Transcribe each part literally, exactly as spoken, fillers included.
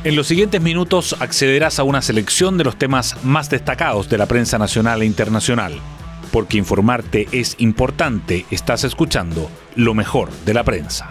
En los siguientes minutos accederás a una selección de los temas más destacados de la prensa nacional e internacional. Porque informarte es importante, estás escuchando lo mejor de la prensa.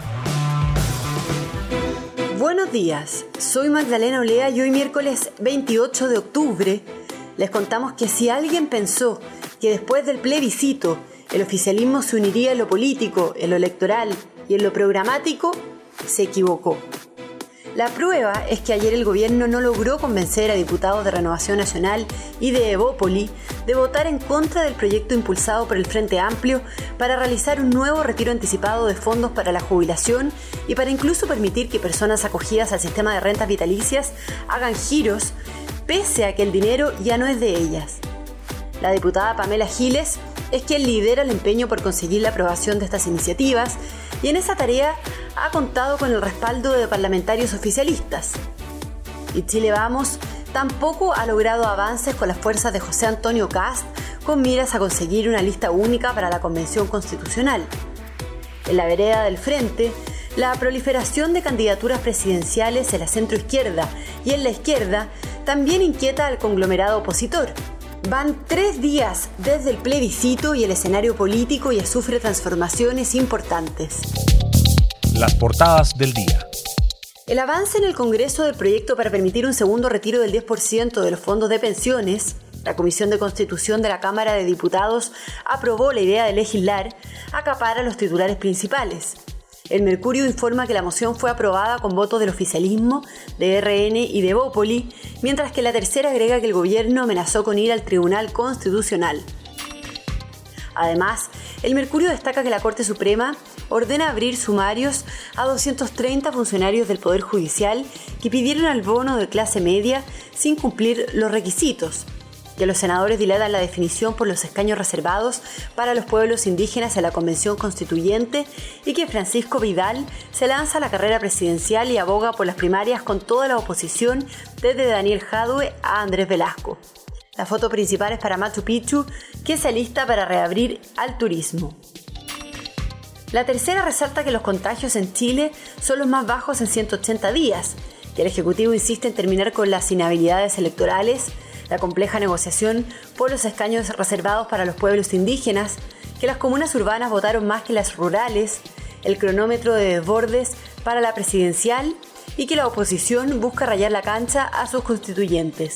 Buenos días, soy Magdalena Olea y hoy miércoles veintiocho de octubre les contamos que si alguien pensó que después del plebiscito el oficialismo se uniría en lo político, en lo electoral y en lo programático, se equivocó. La prueba es que ayer el gobierno no logró convencer a diputados de Renovación Nacional y de Evópoli de votar en contra del proyecto impulsado por el Frente Amplio para realizar un nuevo retiro anticipado de fondos para la jubilación y para incluso permitir que personas acogidas al sistema de rentas vitalicias hagan giros, pese a que el dinero ya no es de ellas. La diputada Pamela Giles es quien lidera el empeño por conseguir la aprobación de estas iniciativas y en esa tarea ha contado con el respaldo de parlamentarios oficialistas. Y Chile Vamos tampoco ha logrado avances con las fuerzas de José Antonio Kast con miras a conseguir una lista única para la Convención Constitucional. En la vereda del Frente, la proliferación de candidaturas presidenciales en la centroizquierda y en la izquierda también inquieta al conglomerado opositor. Van tres días desde el plebiscito y el escenario político ya sufre transformaciones importantes. Las portadas del día. El avance en el Congreso del proyecto para permitir un segundo retiro del diez por ciento de los fondos de pensiones. La Comisión de Constitución de la Cámara de Diputados aprobó la idea de legislar, acapara los titulares principales. El Mercurio informa que la moción fue aprobada con votos del oficialismo, de R N y de Evópoli, mientras que la tercera agrega que el gobierno amenazó con ir al Tribunal Constitucional. Además, el Mercurio destaca que la Corte Suprema ordena abrir sumarios a doscientos treinta funcionarios del Poder Judicial que pidieron el bono de clase media sin cumplir los requisitos, que los senadores dilatan la definición por los escaños reservados para los pueblos indígenas en la Convención Constituyente y que Francisco Vidal se lanza a la carrera presidencial y aboga por las primarias con toda la oposición desde Daniel Jadue a Andrés Velasco. La foto principal es para Machu Picchu, que se alista para reabrir al turismo. La tercera resalta que los contagios en Chile son los más bajos en ciento ochenta días, que el Ejecutivo insiste en terminar con las inhabilidades electorales, la compleja negociación por los escaños reservados para los pueblos indígenas, que las comunas urbanas votaron más que las rurales, el cronómetro de desbordes para la presidencial y que la oposición busca rayar la cancha a sus constituyentes.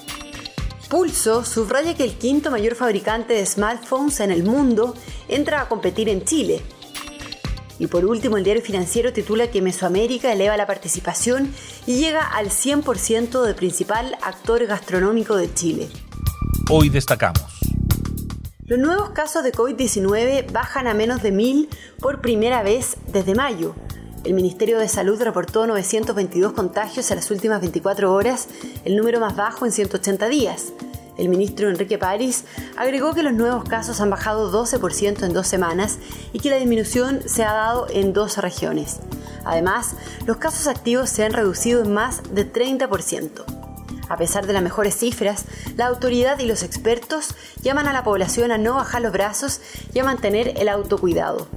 Pulso subraya que el quinto mayor fabricante de smartphones en el mundo entra a competir en Chile. Y por último, el Diario Financiero titula que Mesoamérica eleva la participación y llega al cien por ciento del principal actor gastronómico de Chile. Hoy destacamos. Los nuevos casos de COVID diecinueve bajan a menos de mil por primera vez desde mayo. El Ministerio de Salud reportó novecientos veintidós contagios en las últimas veinticuatro horas, el número más bajo en ciento ochenta días. El ministro Enrique París agregó que los nuevos casos han bajado doce por ciento en dos semanas y que la disminución se ha dado en dos regiones. Además, los casos activos se han reducido en más de treinta por ciento. A pesar de las mejores cifras, la autoridad y los expertos llaman a la población a no bajar los brazos y a mantener el autocuidado.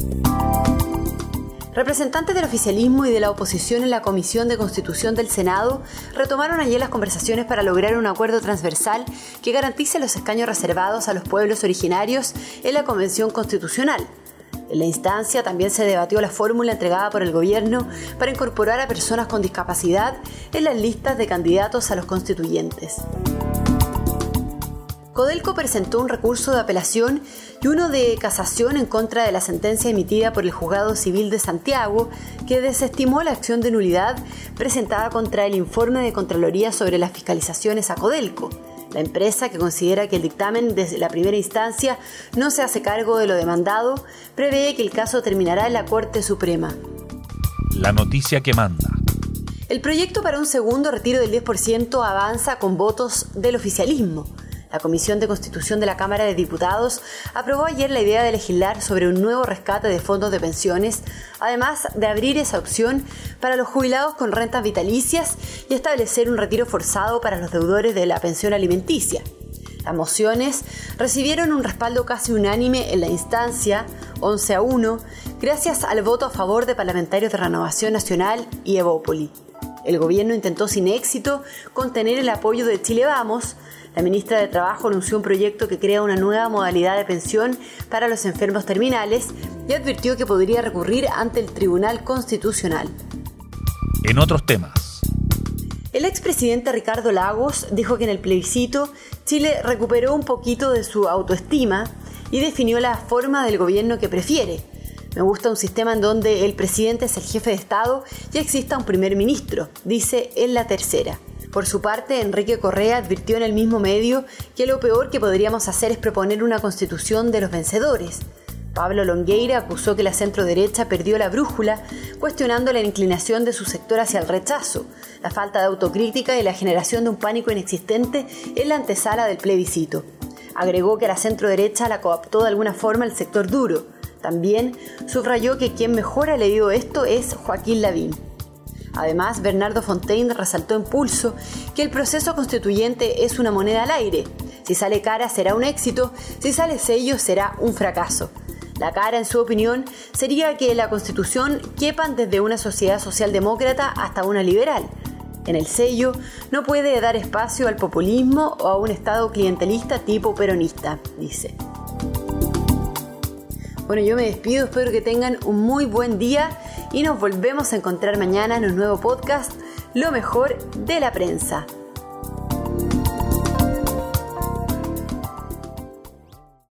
Representantes del oficialismo y de la oposición en la Comisión de Constitución del Senado retomaron ayer las conversaciones para lograr un acuerdo transversal que garantice los escaños reservados a los pueblos originarios en la Convención Constitucional. En la instancia también se debatió la fórmula entregada por el gobierno para incorporar a personas con discapacidad en las listas de candidatos a los constituyentes. Codelco presentó un recurso de apelación y uno de casación en contra de la sentencia emitida por el Juzgado Civil de Santiago, que desestimó la acción de nulidad presentada contra el informe de Contraloría sobre las fiscalizaciones a Codelco. La empresa, que considera que el dictamen desde la primera instancia no se hace cargo de lo demandado, prevé que el caso terminará en la Corte Suprema. La noticia que manda. El proyecto para un segundo retiro del diez por ciento avanza con votos del oficialismo. La Comisión de Constitución de la Cámara de Diputados aprobó ayer la idea de legislar sobre un nuevo rescate de fondos de pensiones, además de abrir esa opción para los jubilados con rentas vitalicias y establecer un retiro forzado para los deudores de la pensión alimenticia. Las mociones recibieron un respaldo casi unánime en la instancia, once a uno, gracias al voto a favor de parlamentarios de Renovación Nacional y Evópoli. El gobierno intentó sin éxito contener el apoyo de Chile Vamos. La ministra de Trabajo anunció un proyecto que crea una nueva modalidad de pensión para los enfermos terminales y advirtió que podría recurrir ante el Tribunal Constitucional. En otros temas. El expresidente Ricardo Lagos dijo que en el plebiscito Chile recuperó un poquito de su autoestima y definió la forma del gobierno que prefiere. Me gusta un sistema en donde el presidente es el jefe de Estado y exista un primer ministro, dice en La Tercera. Por su parte, Enrique Correa advirtió en el mismo medio que lo peor que podríamos hacer es proponer una constitución de los vencedores. Pablo Longueira acusó que la centroderecha perdió la brújula, cuestionando la inclinación de su sector hacia el rechazo, la falta de autocrítica y la generación de un pánico inexistente en la antesala del plebiscito. Agregó que la centroderecha la cooptó de alguna forma el sector duro. También subrayó que quien mejor ha leído esto es Joaquín Lavín. Además, Bernardo Fontaine resaltó en Pulso que el proceso constituyente es una moneda al aire. Si sale cara será un éxito, si sale sello será un fracaso. La cara, en su opinión, sería que la Constitución quepan desde una sociedad socialdemócrata hasta una liberal. En el sello no puede dar espacio al populismo o a un Estado clientelista tipo peronista, dice. Bueno, yo me despido, espero que tengan un muy buen día y nos volvemos a encontrar mañana en un nuevo podcast, Lo mejor de la prensa.